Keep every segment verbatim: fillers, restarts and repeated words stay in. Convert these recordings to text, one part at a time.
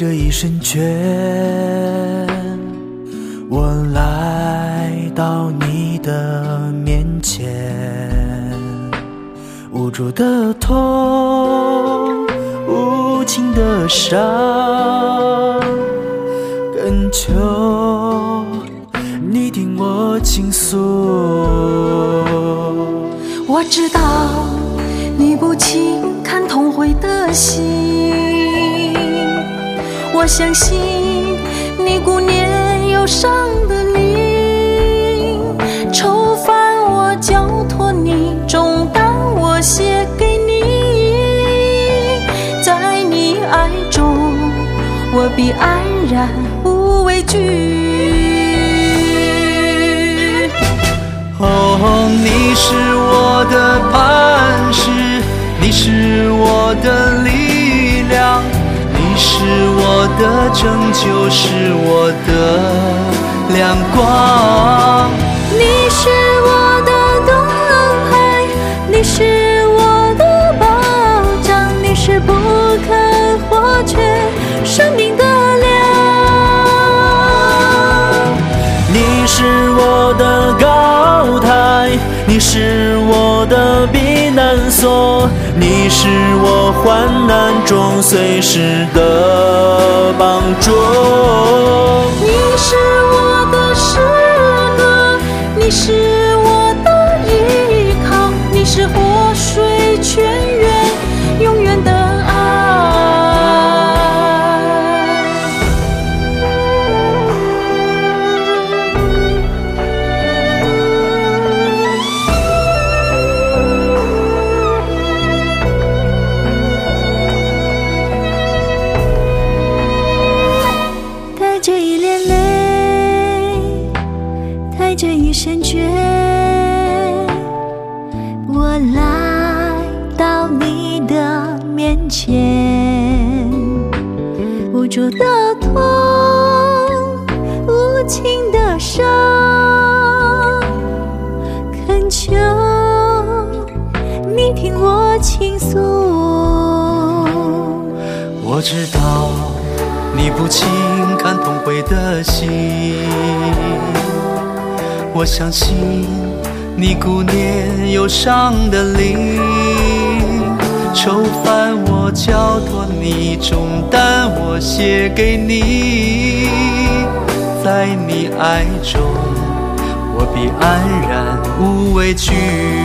着一身倦，我来到你的面前，无助的痛，无情的伤，恳求你听我倾诉。 我知道你不轻看痛悔的心，我相信你顾念忧伤的灵，愁烦我交托你，重担我卸给你，在你爱中我必安然无畏惧。 哦，你是我的磐石，你是我的力量，你是我的拯救，是我的亮光。 你是我的盾牌，你是我的保障，你是不可或缺生命的粮。 你是我的高台，你是我的避难所，你是我患难中随时的帮助。 你是我的诗歌，你是我的依靠，你是活水泉源，永远的爱。带着一脸泪，带着一身倦，我来到你的面前，无助的痛，无情的伤，恳求你听我倾诉。 我知道你不轻看痛悔的心，我相信你顾念忧伤的灵，愁烦我交托你，重担我卸给你，在你爱中我必安然无畏惧。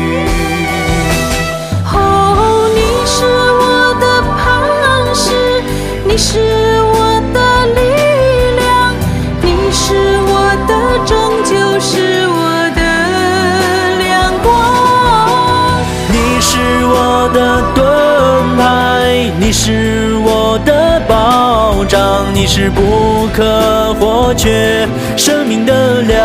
哦，你是我的磐石，你是我的力量，你是我的拯救，是我的亮光。 你是我的盾牌，你是我的保障，你是不可或缺生命的粮。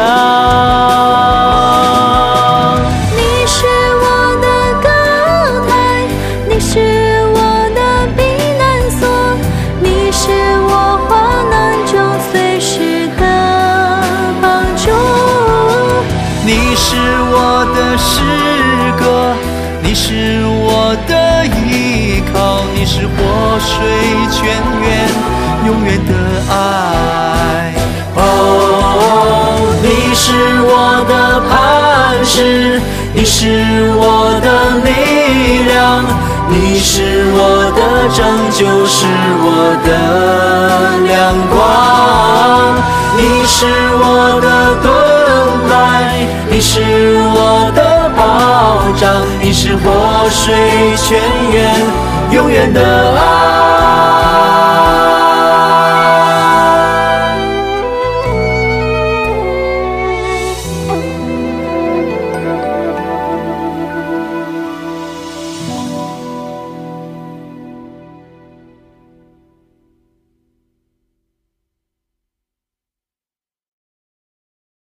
你是我的高台，你是我的避难所，你是我患难中随时的帮助。 你是我的诗歌，你是我的依靠，你是活水泉源，永远的爱。哦，你是我的磐石，你是我的力量，你是我的拯救，是我的亮光。你是我的盾牌，你是我的保障，你是活水泉源，永远的爱。